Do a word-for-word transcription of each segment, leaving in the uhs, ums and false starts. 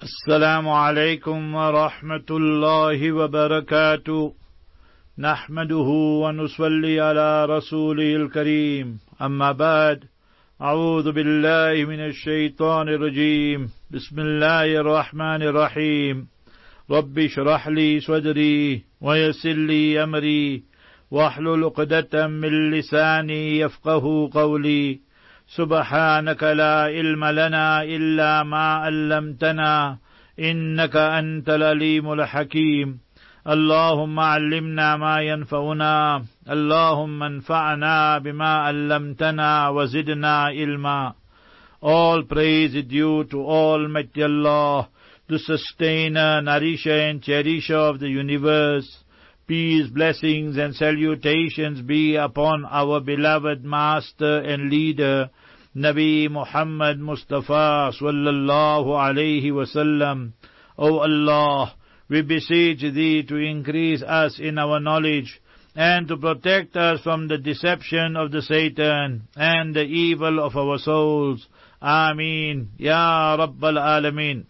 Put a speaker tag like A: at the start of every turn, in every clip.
A: السلام عليكم ورحمة الله وبركاته نحمده ونصلي على رسوله الكريم أما بعد أعوذ بالله من الشيطان الرجيم بسم الله الرحمن الرحيم رب اشرح لي صدري ويسر لي أمري واحلل عقدة من لساني يفقه قولي سبحانك لا علم لنا إلا ما علمتنا إنك أنت العليم الحكيم اللهم علمنا ما ينفعنا اللهم انفعنا بما علمتنا وزدنا علما. All praise is due to Almighty Allah, the sustainer, nourisher and cherisher of the universe. Peace, blessings and salutations be upon our beloved Master and Leader, Nabi Muhammad Mustafa sallallahu alayhi wasallam. O Allah, we beseech Thee to increase us in our knowledge and to protect us from the deception of the Satan and the evil of our souls. Ameen. Ya Rabbal Alameen.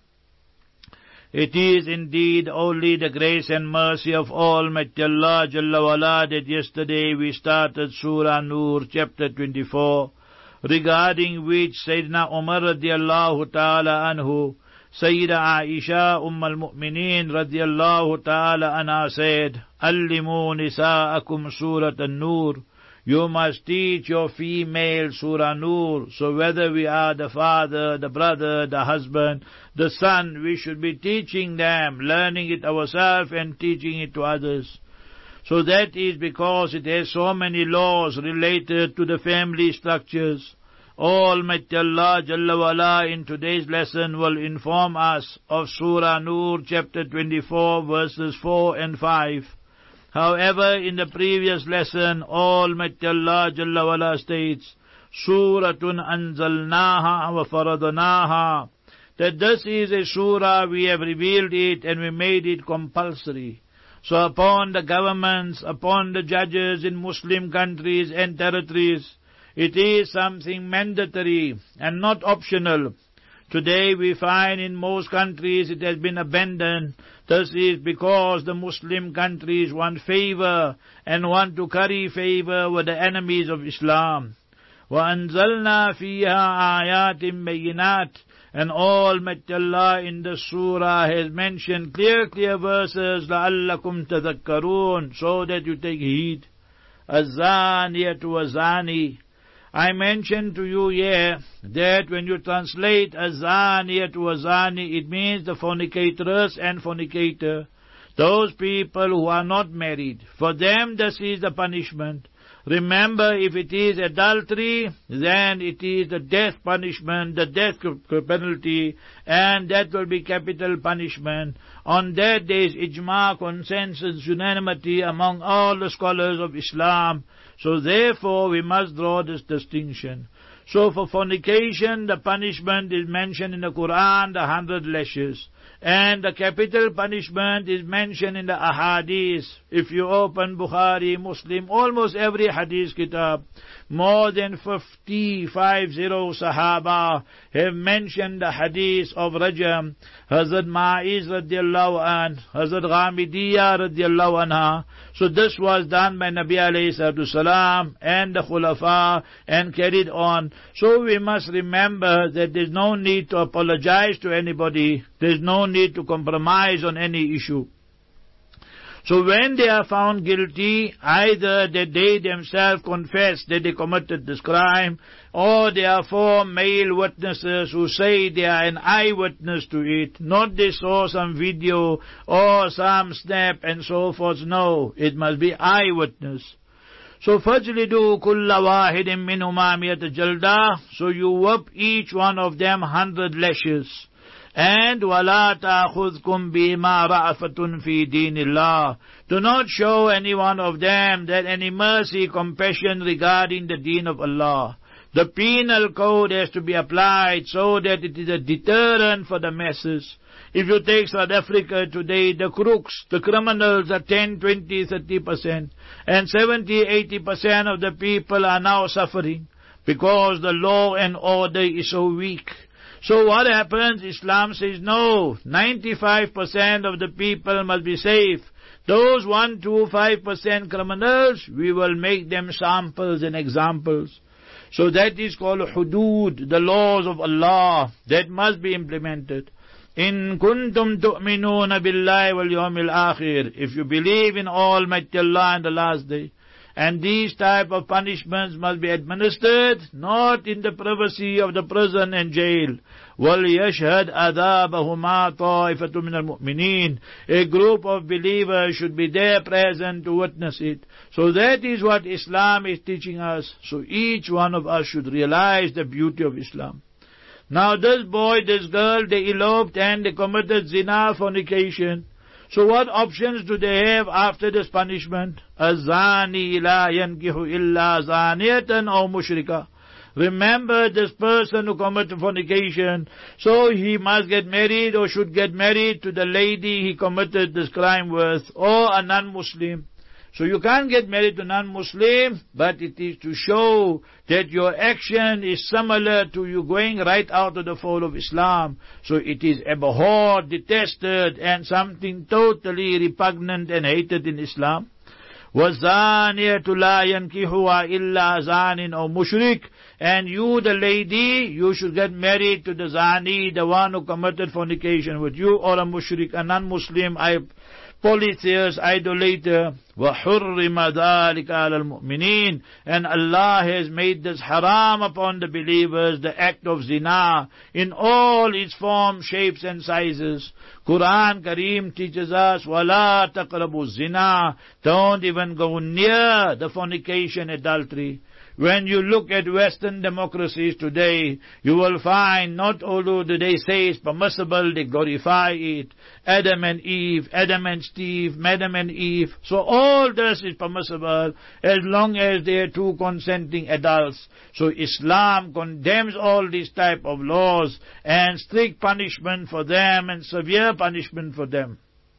A: It is indeed only the grace and mercy of Almighty Allah Jalla wa'ala that yesterday we started Surah Nur chapter twenty-four, regarding which Sayyidina Umar radiallahu ta'ala anhu, Sayyida Aisha Umm al-Mu'mineen radiallahu ta'ala anha said, Allimu nisa'akum Surat an-Nur. You must teach your female Surah Nur. So whether we are the father, the brother, the husband, the son, we should be teaching them, learning it ourselves and teaching it to others. So that is because it has so many laws related to the family structures. Almighty Allah Jalla wa'ala in today's lesson will inform us of Surah Nur chapter twenty-four verses four and five. However, in the previous lesson, Almighty Allah Jalla wa'ala states, Suratun anzalnaha wa faradnaha, that this is a surah, we have revealed it and we made it compulsory. So upon the governments, upon the judges in Muslim countries and territories, it is something mandatory and not optional. Today we find in most countries it has been abandoned. This is because the Muslim countries want favor and want to curry favor with the enemies of Islam. وَأَنزَلْنَا فِيهَا آيَاتٍ بَيِّنَاتٍ. And Almighty Allah in the surah has mentioned clear, clear verses, لَعَلَّكُمْ تَذَكَّرُونَ, so that you take heed. الزَّانِيَةُ وَزَانِي. I mentioned to you here that when you translate azaniyat to azani, it means the fornicatress and fornicator. Those people who are not married, for them this is the punishment. Remember, if it is adultery, then it is the death punishment, the death penalty, and that will be capital punishment. On that there is ijma, consensus, unanimity among all the scholars of Islam. So therefore we must draw this distinction. So for fornication, the punishment is mentioned in the Quran, the hundred lashes. And the capital punishment is mentioned in the ahadith. If you open Bukhari, Muslim, almost every hadith kitab, more than fifty, five zero Sahaba have mentioned the hadith of Rajam. Hazrat Ma'iz radiallahu anh, Hazrat Ghamidiyya radiallahu anha. So this was done by Nabi alayhi salatu salam and the Khulafa and carried on. So we must remember that there is no need to apologize to anybody. There is no need to compromise on any issue. So when they are found guilty, either that they themselves confess that they committed this crime, or there are four male witnesses who say they are an eyewitness to it, not they saw some video or some snap and so forth. No, it must be eyewitness. So فَجْلِدُوا كُلَّ وَاحِدٍ مِّنْهُمَا مِئَةَ جَلْدَةٍ. So you whip each one of them hundred lashes. And وَلَا تَأْخُذْكُمْ بِمَا رَأَفَةٌ فِي دِينِ اللَّهِ. Do not show any one of them that any mercy, compassion regarding the deen of Allah. The penal code has to be applied so that it is a deterrent for the masses. If you take South Africa today, the crooks, the criminals are ten, twenty, thirty percent. And seventy, eighty percent of the people are now suffering because the law and order is so weak. So what happens? Islam says no, ninety-five percent of the people must be safe. Those one to five percent criminals, we will make them samples and examples. So that is called hudud, the laws of Allah, that must be implemented. In kuntum tu'minuna billahi wal yawmil akhir, if you believe in Almighty Allah and the last day. And these type of punishments must be administered, not in the privacy of the prison and jail. وَلْيَشْهَدْ أَذَابَهُمَا طَائِفَةٌ مِّنَ الْمُؤْمِنِينَ. A group of believers should be there present to witness it. So that is what Islam is teaching us. So each one of us should realize the beauty of Islam. Now this boy, this girl, they eloped and they committed zina, fornication. So what options do they have after this punishment? Azani la yankihu illa zaniyatan aw mushrika. Remember this person who committed fornication, so he must get married or should get married to the lady he committed this crime with, or a non-Muslim. So you can't get married to non-Muslim, but it is to show that your action is similar to you going right out of the fold of Islam. So it is abhorred, detested, and something totally repugnant and hated in Islam. وَالزَّانِيَةُ لَا يَنْكِحُهَا إِلَّا زَانٍ أَوْ مُشْرِكٍ. And you, the lady, you should get married to the zani, the one who committed fornication with you, or a mushrik, a non-Muslim, I polytheist, idolater. وَحُرِّمَ ذَلِكَ عَلَى الْمُؤْمِنِينَ. And Allah has made this haram upon the believers, the act of zina, in all its forms, shapes and sizes. Quran Kareem teaches us, وَلَا تَقْرَبُوا الزِّنَا. Don't even go near the fornication, adultery. When you look at Western democracies today, you will find not although do they say it's permissible, they glorify it. Adam and Eve, Adam and Steve, Madam and Eve. So all this is permissible as long as they are two consenting adults. So Islam condemns all these type of laws and strict punishment for them and severe punishment for them.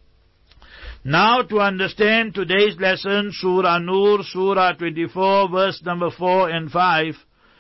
A: Now to understand today's lesson, Surah Nur, Surah twenty-four, verse number four and five,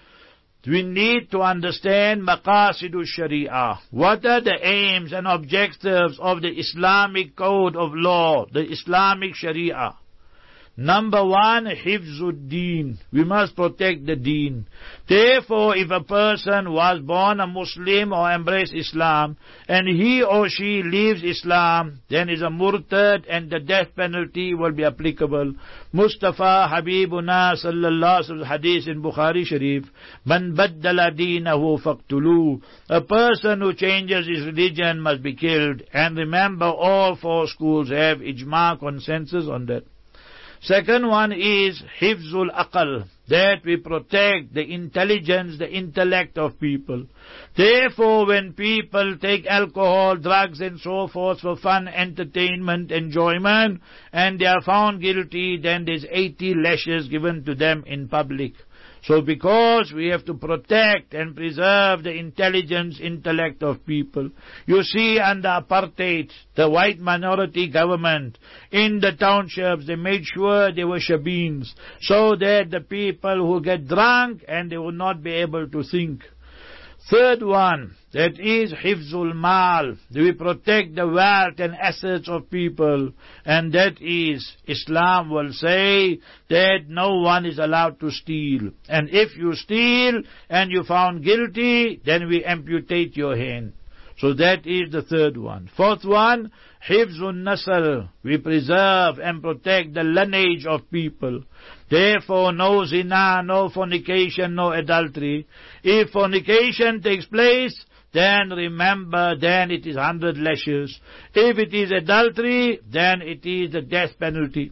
A: we need to understand Maqasidu Sharia. What are the aims and objectives of the Islamic code of law, the Islamic Sharia? Number one, Hifzud Deen. We must protect the Deen. Therefore, if a person was born a Muslim or embraced Islam, and he or she leaves Islam, then is a murtad and the death penalty will be applicable. Mustafa Habibuna sallallahu alaihi wasallam hadith in Bukhari Sharif, Man baddala deenahu faqtulu. A person who changes his religion must be killed. And remember, all four schools have ijma, consensus on that. Second one is Hifzul Aqal, that we protect the intelligence, the intellect of people. Therefore, when people take alcohol, drugs and so forth for fun, entertainment, enjoyment, and they are found guilty, then there's eighty lashes given to them in public. So because we have to protect and preserve the intelligence, intellect of people. You see, under apartheid, the white minority government, in the townships, they made sure they were shabeens, so that the people who get drunk and they will not be able to think. Third one, that is Hifzul Mal. We protect the wealth and assets of people. And that is, Islam will say that no one is allowed to steal. And if you steal and you found guilty, then we amputate your hand. So that is the third one. Fourth one, Hifzun Nasl. We preserve and protect the lineage of people. Therefore, no zina, no fornication, no adultery. If fornication takes place, then remember, then it is hundred lashes. If it is adultery, then it is the death penalty.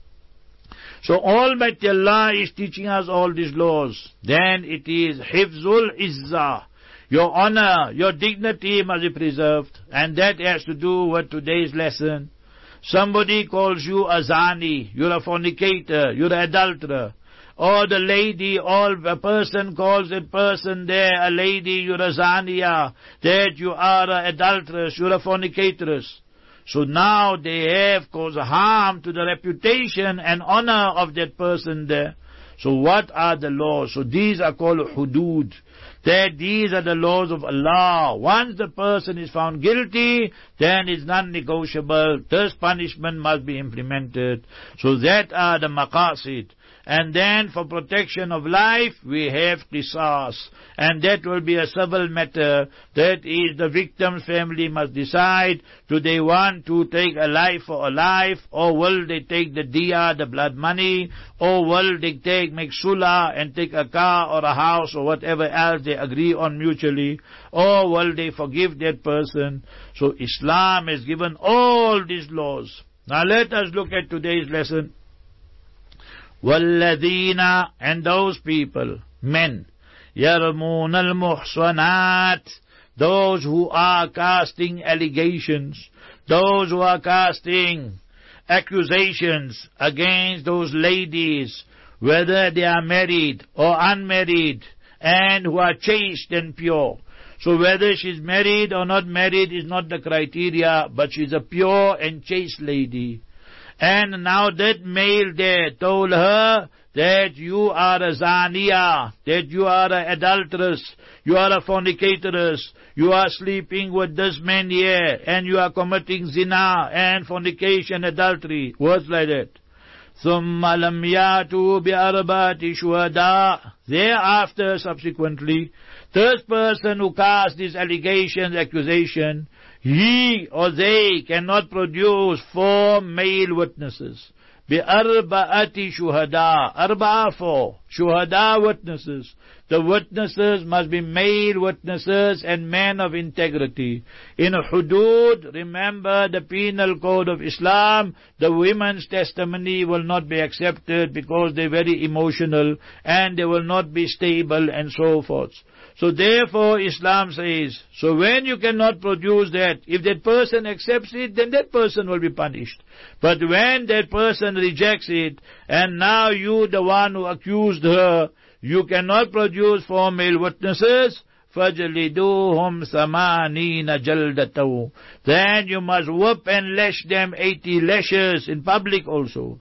A: So Almighty Allah is teaching us all these laws. Then it is Hifzul Izzah. Your honor, your dignity must be preserved. And that has to do with today's lesson. Somebody calls you a zani, you're a fornicator, you're an adulterer. Or the lady, or a person calls a person there, a lady, you're a zaniya, that you are an adulteress, you're a fornicatress. So now they have caused harm to the reputation and honor of that person there. So what are the laws? So these are called hudud. That these are the laws of Allah. Once the person is found guilty, then it's non-negotiable. This punishment must be implemented. So that are the maqasid. And then for protection of life, we have qisas. And that will be a civil matter. That is, the victim's family must decide, do they want to take a life for a life, or will they take the diya, the blood money, or will they take, make sulah and take a car or a house or whatever else they agree on mutually, or will they forgive that person. So Islam has given all these laws. Now let us look at today's lesson. وَالَّذِينَ, and those people, men, يَرْمُونَ الْمُحْصَنَاتِ, those who are casting allegations, those who are casting accusations against those ladies, whether they are married or unmarried, and who are chaste and pure. So whether she's married or not married is not the criteria, but she's a pure and chaste lady. And now that male there told her that you are a zaniya, that you are an adulteress, you are a fornicatress, you are sleeping with this man here, and you are committing zina and fornication, adultery, words like that. ثُمَّ لَمْ يَأْتُوا بِأَرْبَعَةِ شُهَدَاءَ. Thereafter, subsequently, this person who cast these allegations, accusation, he or they cannot produce four male witnesses. بِأَرْبَعَةِ شُهَدَاءَ. Arba'a, four. Shuhada, witnesses. The witnesses must be male witnesses and men of integrity. In hudud, remember the penal code of Islam, the women's testimony will not be accepted because they're very emotional and they will not be stable and so forth. So therefore Islam says, so when you cannot produce that, if that person accepts it, then that person will be punished. But when that person rejects it, and now you, the one who accused her, you cannot produce four male witnesses, فَجْلِدُوهُمْ ثَمَانِينَ جَلْدَةً. Then you must whip and lash them eighty lashes in public also.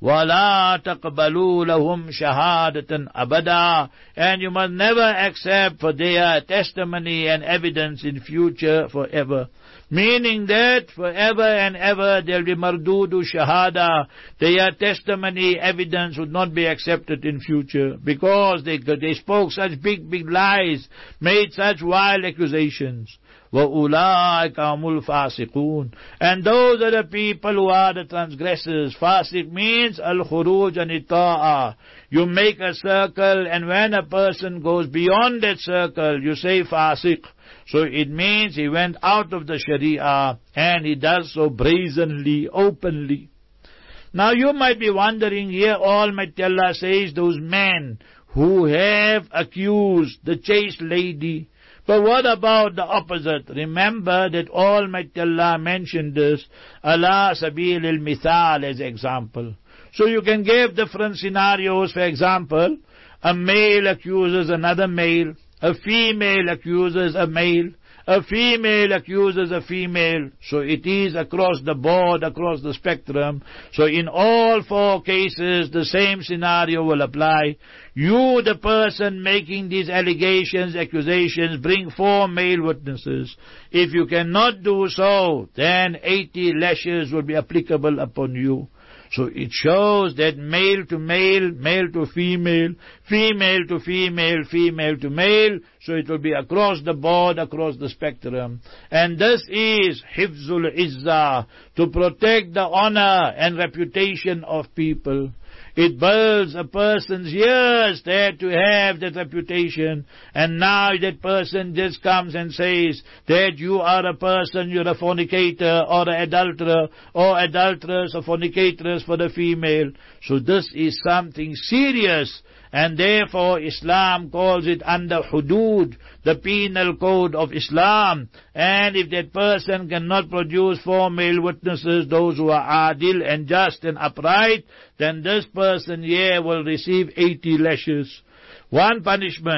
A: وَلَا تَقْبَلُوا لَهُمْ شَهَادَةً أَبَدًا. And you must never accept for their testimony and evidence in future forever. Meaning that forever and ever there will be mardudu shahada. Their testimony, evidence would not be accepted in future because they, they spoke such big, big lies, made such wild accusations. وَأُولَٰئِكَ هُمُ الْفَاسِقُونَ. And those are the people who are the transgressors. Fasiq means al-khuruj an-ta'a. You make a circle, and when a person goes beyond that circle, you say fasiq. So it means he went out of the Sharia, and he does so brazenly, openly. Now you might be wondering, here Almighty Allah says those men who have accused the chaste lady. But what about the opposite? Remember that Almighty Allah mentioned this, ala sabil al-mithal, as example. So you can give different scenarios. For example, a male accuses another male, a female accuses a male, a female accuses a female. So it is across the board, across the spectrum. So in all four cases, the same scenario will apply. You, the person making these allegations, accusations, bring four male witnesses. If you cannot do so, then eighty lashes will be applicable upon you. So it shows that male to male, male to female, female to female, female to male, so it will be across the board, across the spectrum. And this is Hifzul Izzah, to protect the honor and reputation of people. It builds a person's years there to have that reputation. And now that person just comes and says that you are a person, you're a fornicator or an adulterer or adulteress or fornicatress for the female. So this is something serious. And therefore Islam calls it under hudud, the penal code of Islam. And if that person cannot produce four male witnesses, those who are adil and just and upright, then this person here will receive eighty lashes. One punishment.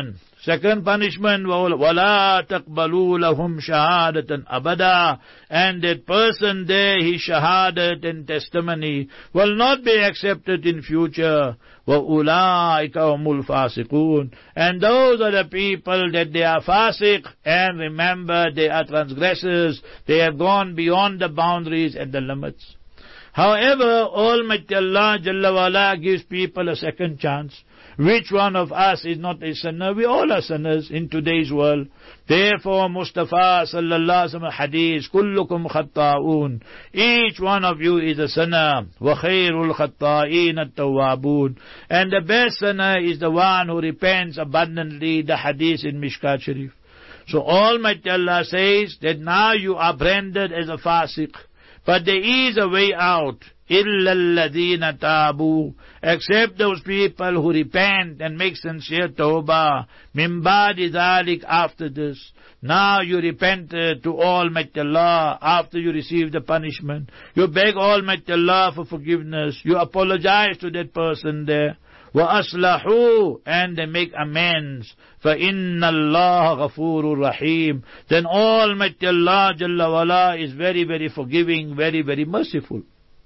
A: Second punishment, وَلَا تَقْبَلُوا لَهُمْ شَهَادَةً أَبَدًا. And that person there, his shahadat and testimony will not be accepted in future. وَأُولَٰئِكَ هُمُ الْفَاسِقُونَ. And those are the people that they are fasiq, and remember, they are transgressors. They have gone beyond the boundaries and the limits. However, Almighty Allah Jalla wa'ala gives people a second chance. Which one of us is not a sinner? We all are sinners in today's world. Therefore, Mustafa sallallahu alaihi wasallam hadith, kullukum khatta'un. Each one of you is a sinner. Wa khairul khatta'in at-tawwabun. And the best sinner is the one who repents abundantly, the hadith in Mishkat Sharif. So Almighty Allah says that now you are branded as a fasiq. But there is a way out. إِلَّا الَّذِينَ تَابُوا. Except those people who repent and make sincere tawbah. مِن بَعْدِ ذَلِكَ. After this. Now you repented to Almighty Allah after you received the punishment. You beg Almighty Allah for forgiveness. You apologize to that person there. وَأَصْلَحُوا. And they make amends. فَإِنَّ اللَّهَ غَفُورٌ رَحِيمٌ. Then Almighty Allah Jalla wa'ala is very, very forgiving, very, very merciful.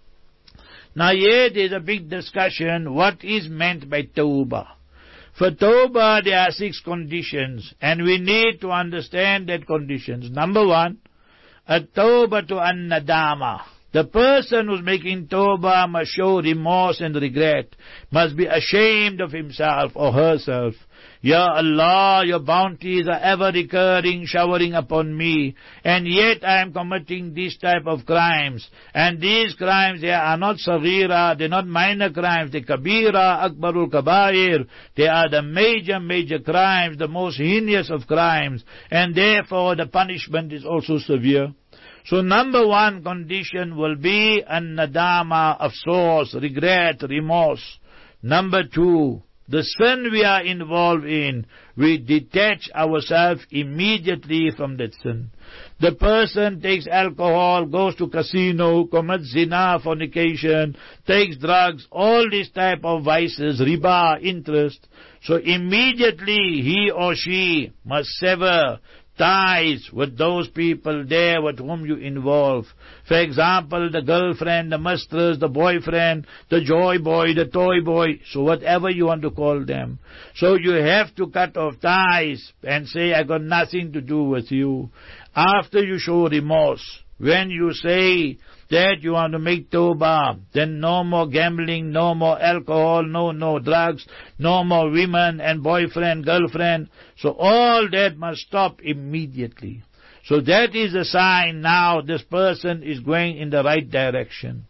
A: Now here there is a big discussion, what is meant by tawbah? For tawbah there are six conditions, and we need to understand that conditions. Number one, at-tawbah to an-nadama. The person who's making tawbah must show remorse and regret, must be ashamed of himself or herself. Ya Allah, your bounties are ever recurring, showering upon me, and yet I am committing this type of crimes. And these crimes, they are not saghira, they are not minor crimes, they kabira, akbarul kabair. They are the major, major crimes, the most heinous of crimes, and therefore the punishment is also severe. So number one condition will be an-nadama, afsos, regret, remorse. Number two, the sin we are involved in, we detach ourselves immediately from that sin. The person takes alcohol, goes to casino, commits zina, fornication, takes drugs, all these type of vices, riba, interest. So immediately he or she must sever ties with those people there with whom you involve. For example, the girlfriend, the mistress, the boyfriend, the joy boy, the toy boy, so whatever you want to call them. So you have to cut off ties and say, I got nothing to do with you. After you show remorse, when you say that you want to make tawbah, then no more gambling, no more alcohol, no, no drugs, no more women and boyfriend, girlfriend. So all that must stop immediately. So that is a sign now this person is going in the right direction.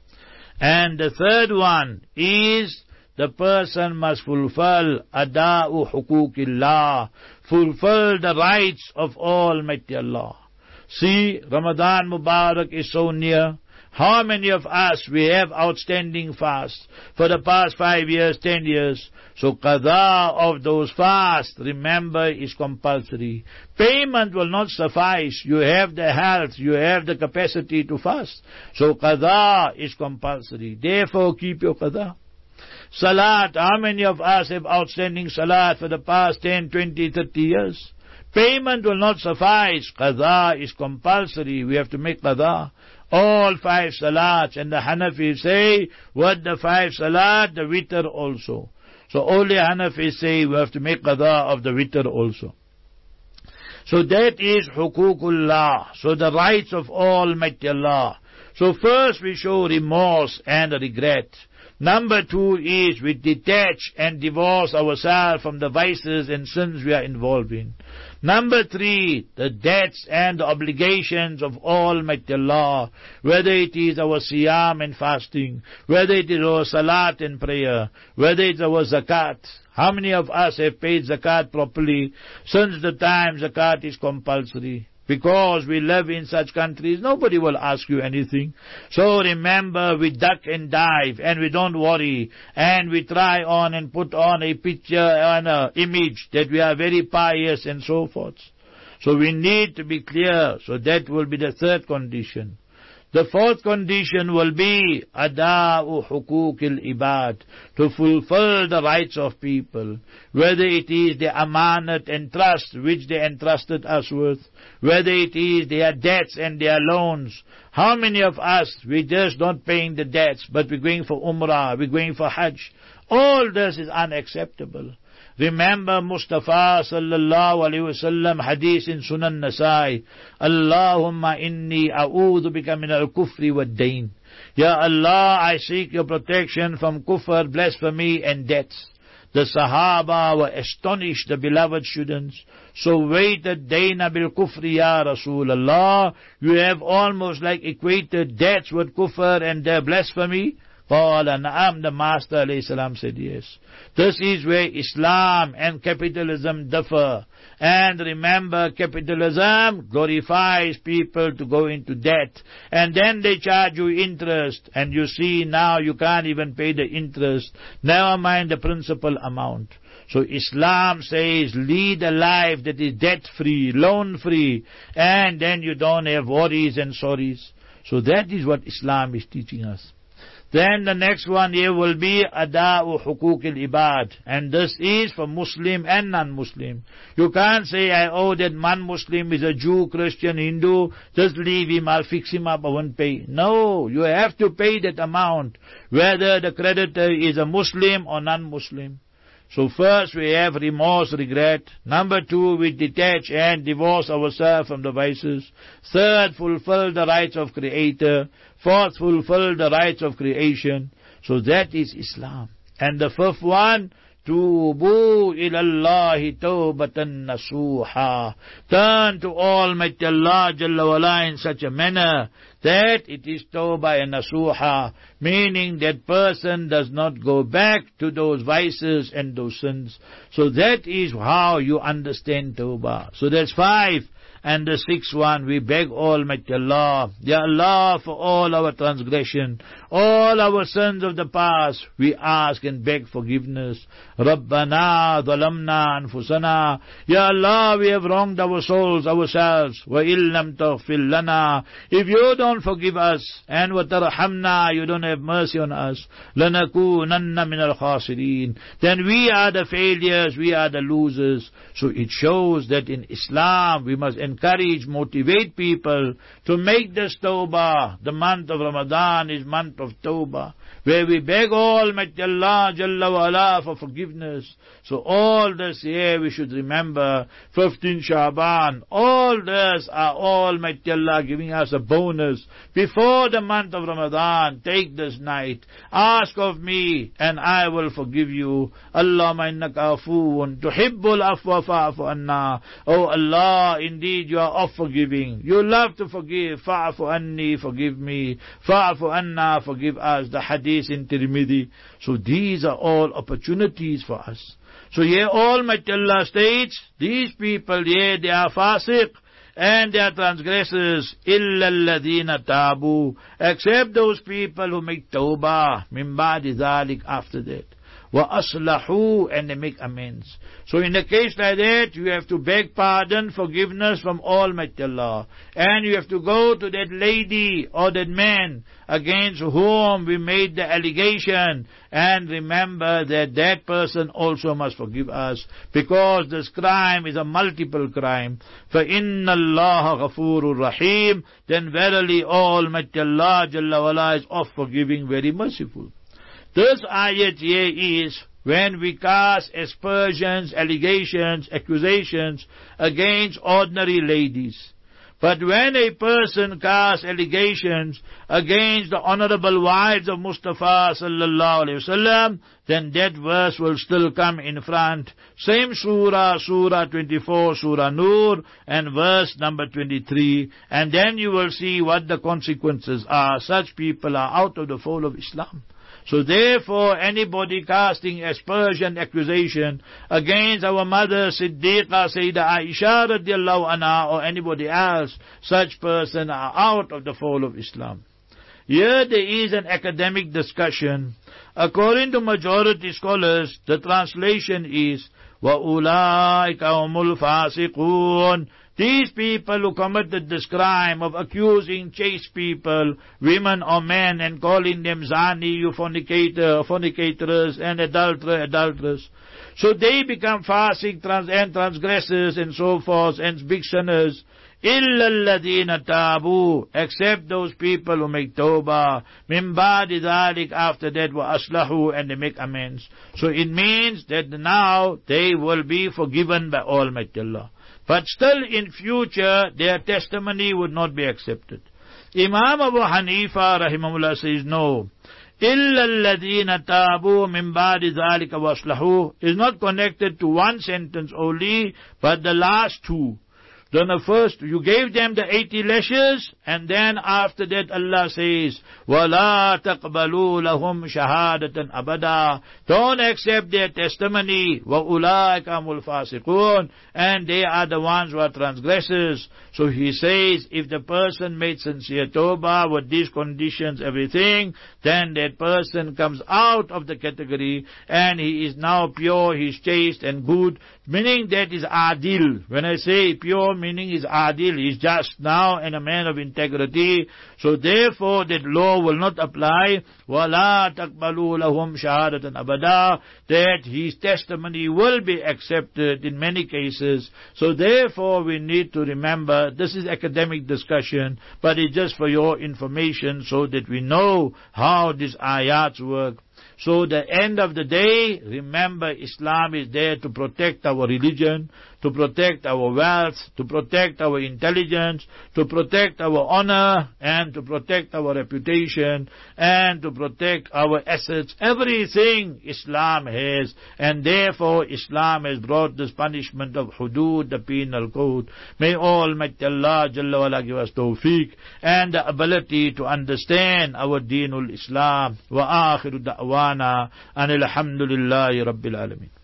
A: And the third one is the person must fulfill ada'u hukukillah, fulfill the rights of Almighty Allah. See, Ramadan Mubarak is so near. How many of us, we have outstanding fasts for the past five years, ten years? So qadha of those fasts, remember, is compulsory. Payment will not suffice. You have the health, you have the capacity to fast. So qadha is compulsory. Therefore, keep your qadha. Salat, how many of us have outstanding salat for the past ten, twenty, thirty years? Payment will not suffice. Qadha is compulsory. We have to make qadha. All five salats. And the Hanafis say, what the five salat, the witr also. So only Hanafis say we have to make qadha of the witr also. So that is hukukullah. So the rights of Almighty Allah. So first we show remorse and regret. Number two is we detach and divorce ourselves from the vices and sins we are involved in. Number three, the debts and the obligations of Almighty Allah, whether it is our siyam and fasting, whether it is our salat and prayer, whether it is our zakat. How many of us have paid zakat properly since the time zakat is compulsory? Because we live in such countries, nobody will ask you anything. So remember, we duck and dive, and we don't worry, and we try on and put on a picture and an image that we are very pious and so forth. So we need to be clear. So that will be the third condition. The fourth condition will be ada'u hukukil ibad, to fulfill the rights of people, whether it is their amanat and trust which they entrusted us with, whether it is their debts and their loans. How many of us, we just not paying the debts, but we're going for umrah, we're going for hajj. All this is unacceptable. Remember Mustafa sallallahu alayhi wasallam hadith in Sunan Nasai, Allahumma inni a'udhu bika min al-kufri wa dain. Ya Allah, I seek your protection from kufr, blasphemy and debts. The Sahaba were astonished, the beloved students. So waited dayna bil kufri ya Rasulallah. You have almost like equated debts with kufr and their blasphemy. Qala na'am, the Master alayhi salam said yes. This is where Islam and capitalism differ. And remember, capitalism glorifies people to go into debt. And then they charge you interest. And you see now you can't even pay the interest. Never mind the principal amount. So Islam says, lead a life that is debt-free, loan-free. And then you don't have worries and sorries. So that is what Islam is teaching us. Then the next one here will be ada'u hukukil ibad. And this is for Muslim and non-Muslim. You can't say, I owe that non-Muslim is a Jew, Christian, Hindu, just leave him, I'll fix him up, I won't pay. No, you have to pay that amount, whether the creditor is a Muslim or non-Muslim. So first we have remorse, regret. Number two, we detach and divorce ourselves from the vices. Third, fulfill the rights of Creator. Fourth, fulfill the rights of creation. So that is Islam. And the fifth one, Tubu ilallahi tawbatan nasuha. Turn to Almighty Allah Jalla wala in such a manner that it is tawbah and nasuha, meaning that person does not go back to those vices and those sins. So that is how you understand tawbah. So that's five. And the sixth one, we beg Almighty Allah, Ya Allah, for all our transgression, all our sins of the past, we ask and beg forgiveness. Rabbana dhalamna anfusana. Ya Allah, we have wronged our souls, ourselves. Wa illam taghfir lana. If you don't forgive us, and wa tarhamna, you don't have mercy on us, lanakunanna min al-khasirin. Then we are the failures, we are the losers. So it shows that in Islam, we must encourage, motivate people to make this tawbah. The month of Ramadan is month of tawbah, where we beg Almighty Allah Jalla wa ala for forgiveness. So all this here we should remember, fifteen Shaban, all this are Almighty Allah giving us a bonus. Before the month of Ramadan, take this night, ask of me and I will forgive you. Allahumma innaka afuun tuhibbul afwa fa'afu anna. Oh Allah, indeed you are of forgiving. You love to forgive. Fa'afu anni, forgive me. Fa'afu anna, forgive us. The hadith in Tirmidhi. So these are all opportunities for us. So here Almighty Allah states, these people here, they are fasiq and they are transgressors, illa alladhina tabu, except those people who make tawbah, min ba'di dhalik, after that. Wa aslahu, and they make amends. So in a case like that, you have to beg pardon, forgiveness from Almighty Allah. And you have to go to that lady or that man against whom we made the allegation. And remember that that person also must forgive us, because this crime is a multiple crime. فَإِنَّ اللَّهَ غَفُورٌ rahim. Then verily Almighty Allah Jalla wala is of forgiving, very merciful. This ayat here is when we cast aspersions, allegations, accusations against ordinary ladies. But when a person casts allegations against the honorable wives of Mustafa sallallahu alaihi wasallam, then that verse will still come in front. Same surah, surah twenty-four, surah Nur, and verse number twenty-three. And then you will see what the consequences are. Such people are out of the fold of Islam. So therefore, anybody casting aspersion, accusation against our mother Siddiqa, Sayyidah Aisha radiallahu anha, or anybody else, such person are out of the fold of Islam. Here there is an academic discussion. According to majority scholars, the translation is, وَأُولَٰئِكَ هُمُ الْفَاسِقُونَ. These people who committed this crime of accusing chaste people, women or men, and calling them zani, you fornicator, fornicators, and adulterer, adulteress. So they become fasik trans and transgressors and so forth, and big sinners. إِلَّا الَّذِينَ تَابُوا, except those people who make tawbah, مِن بَعْدِ ذَلِكَ, after that, وَأَصْلَحُوا, and they make amends. So it means that now they will be forgiven by Almighty Allah. But still in future, their testimony would not be accepted. Imam Abu Hanifa rahimahullah says no. إِلَّا الَّذِينَ تَابُوا مِن بَعْدِ ذَلِكَ وَأَصْلَحُوا is not connected to one sentence only, but the last two. Then the first, you gave them the eighty lashes, and then after that Allah says, وَلَا تَقْبَلُوا لَهُمْ شَهَادَةً أَبَدًا. Don't accept their testimony. وَأُولَٰئِكَ هُمُ الْفَاسِقُونَ. And they are the ones who are transgressors. So he says, if the person made sincere tawbah with these conditions, everything, then that person comes out of the category, and he is now pure, he is chaste and good, meaning that is adil. When I say pure, meaning is adil, he is just now and a man of integrity. So therefore that law will not apply. وَلَا تَقْبَلُوا لَهُمْ شَهَادَةً أَبَدًا, that his testimony will be accepted in many cases. So therefore we need to remember, this is academic discussion, but it's just for your information so that we know how these ayats work. So the end of the day, remember Islam is there to protect our religion, to protect our wealth, to protect our intelligence, to protect our honor, and to protect our reputation, and to protect our assets. Everything Islam has, and therefore Islam has brought this punishment of hudud, the penal code. May Almighty Allah Jalla wala give us tawfiq and the ability to understand our Deenul Islam. Wa akhiru da'wana anil hamdulillahi rabbil alamin.